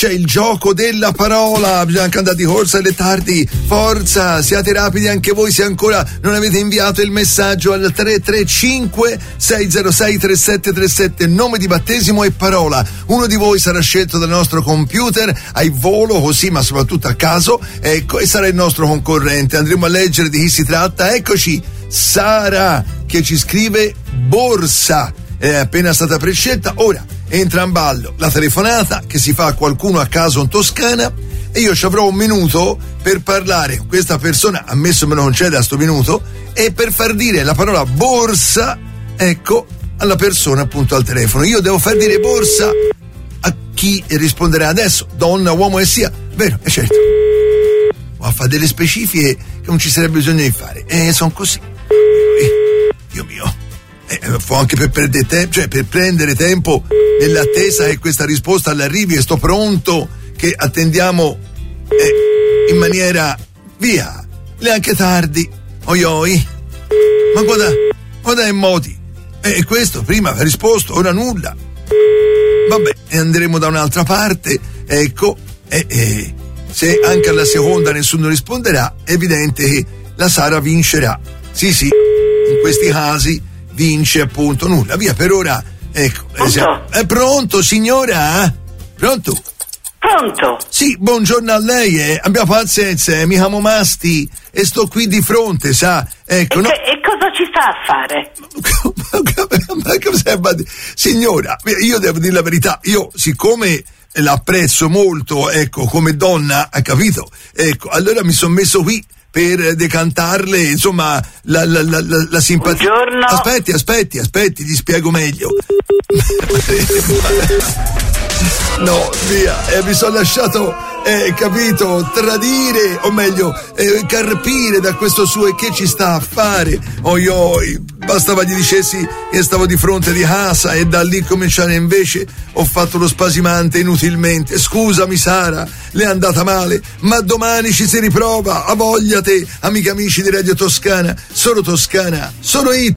c'è il gioco della parola, bisogna anche andare di corsa ed è tardi, forza, siate rapidi anche voi se ancora non avete inviato il messaggio al 335 606 3737, nome di battesimo e parola. Uno di voi sarà scelto dal nostro computer ai volo, così, ma soprattutto a caso, ecco, e sarà il nostro concorrente. Andremo a leggere di chi si tratta. Eccoci, Sara che ci scrive borsa, è appena stata prescelta. Ora entra in ballo la telefonata che si fa a qualcuno a caso in Toscana e io ci avrò un minuto per parlare con questa persona, ammesso me lo conceda a sto minuto, e per far dire la parola borsa, ecco, alla persona appunto al telefono. Io devo far dire borsa a chi risponderà adesso, donna, uomo che sia, vero? E certo, a fare delle specifiche che non ci sarebbe bisogno di fare, sono così. Dio mio, fu anche per perdere tempo, cioè per prendere tempo nell'attesa che questa risposta arrivi, e sto pronto che attendiamo in maniera via, neanche tardi, oi, ma guarda i modi, e questo prima aveva risposto, ora nulla, vabbè, e andremo da un'altra parte, ecco, se anche alla seconda nessuno risponderà, è evidente che la Sara vincerà, sì, in questi casi vince appunto nulla, via per ora, ecco. È pronto signora? Pronto? Sì, buongiorno a lei, abbiamo pazienza, mi chiamo Masti e sto qui di fronte, sa, ecco. E cosa ci sta a fare? Signora, io devo dire la verità, io siccome l'apprezzo molto, ecco, come donna, ha capito? Ecco, allora mi sono messo qui per decantarle, insomma, la simpatia. Buongiorno. Aspetti, gli spiego meglio. No, via, mi sono lasciato, capito, tradire, o meglio, carpire da questo suo e che ci sta a fare. Oi, bastava gli dicessi che stavo di fronte di casa e da lì cominciare, invece ho fatto lo spasimante inutilmente. Scusami Sara, le è andata male, ma domani ci si riprova, a voglia te, amici di Radio Toscana, solo Toscana, solo hit.